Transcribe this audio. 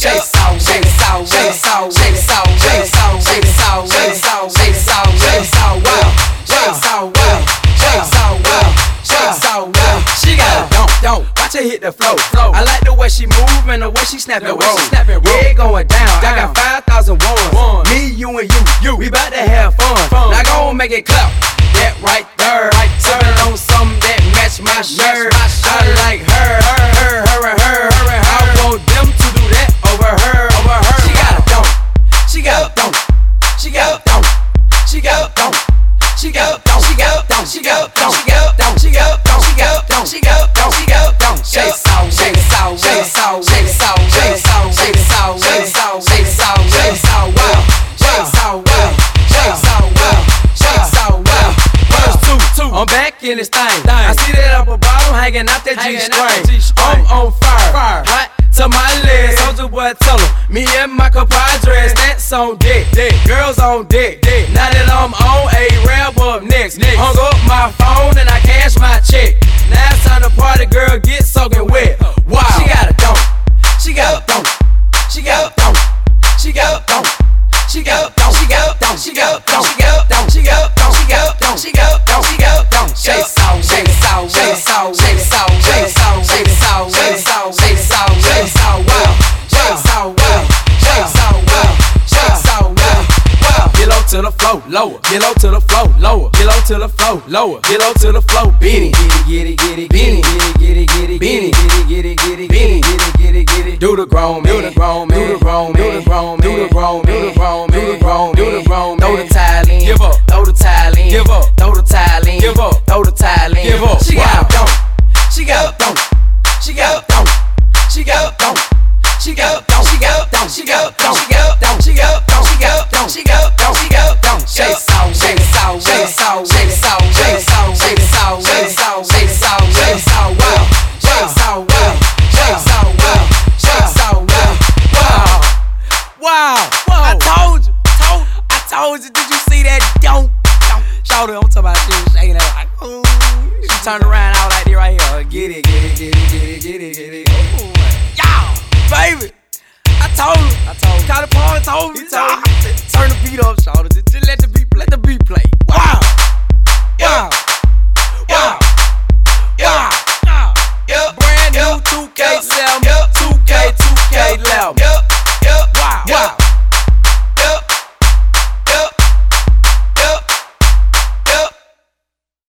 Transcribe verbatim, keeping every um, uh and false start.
shake it out, shake it out, shake it out, shake it out, shake it out, shake it out, shake it out, shake it out, shake it out, well, shake it out, well, shake it out, well, shake it out, well. She got a don't, don't. Watch her hit the flow, flow. I like the way she move and the way she snap and roll. Yeah, it going down. I got five thousand ones. Me, you, and you, you. We bout to have fun. Now go and make it clap. That right there, right sippin' on something that match my shirt. I like her, her, her, her, and her, her, and her. I want them to do that over her, over her. She got a don't, she got a don't, she got a don't, she got a don't, she got a don't, she got a don't, she got a don't, she got a don't, she got a don't, she got a don't, she got a don't, she got a don't. Shake it out, shake it out, shake it out, shake it out, shake it out, shake it out, shake it out, shake it out, shake it out, well, shake it out, well, shake it out, well, shake it out, well. I'm back in this thing. I see that upper bottom hanging out that G-string. I'm on fire, hot to my legs. Soldier boy tell him, me and my compadres, that's on deck. Girls on deck. Now that I'm on, a rap up next. Hung up my phone and I cash my check. Now it's time to party, girl, get soaking wet. Wow. She got a don't, she got a don't, she got a don't, she got a don't, she got a don't, she got a don't, she got a don't, she got a don't, she got a don't, she got a don't, she got a don't, she got a don't. Shake it out, shake it out, shake it out, shake it out, shake it out, shake it out, shake it out, shake it out, shake it out, well, shake it out, well, shake it out, well, shake it out, well, well. Get low to the flow, lower. Get low to the flow, lower. Get low to the flow, lower. Get low to the flow, beanie, get it, get it, get it, get it, get it, beanie, get it, get it, get it, get it, get it, get it. Do the grown man, do the grown man, do the grown man, do the grown man, do the grown man, do the grown man, do the grown man, do the grown man. Throw the tile in, give up. Throw the tile in, give up. Throw the tile in, give up. Throw the tile in, give up. She got a don't, she got a don't, she got a don't, she got a don't, she got a don't, she got a don't, she got a don't, she got a don't, she got a don't, she got a don't, she got a don't, she got a don't. Shake it out, shake it out, shake it out, shake it out, shake it out, shake it out, shake it out, shake it out, shake it out, well, shake it out, well, shake it out, well, shake it out, well, wow, wow, I told you, told, I told you. Did you see that? Don't, don't, shout it. I'm talking about she was shaking that like, ooh. She turned around out like this right here. Get it, get it, get it, get it, get it, get it. Ooh, y'all, baby. I told you, I told you. Caught the paw, told me, told me. Turn the beat up, shout it. Just let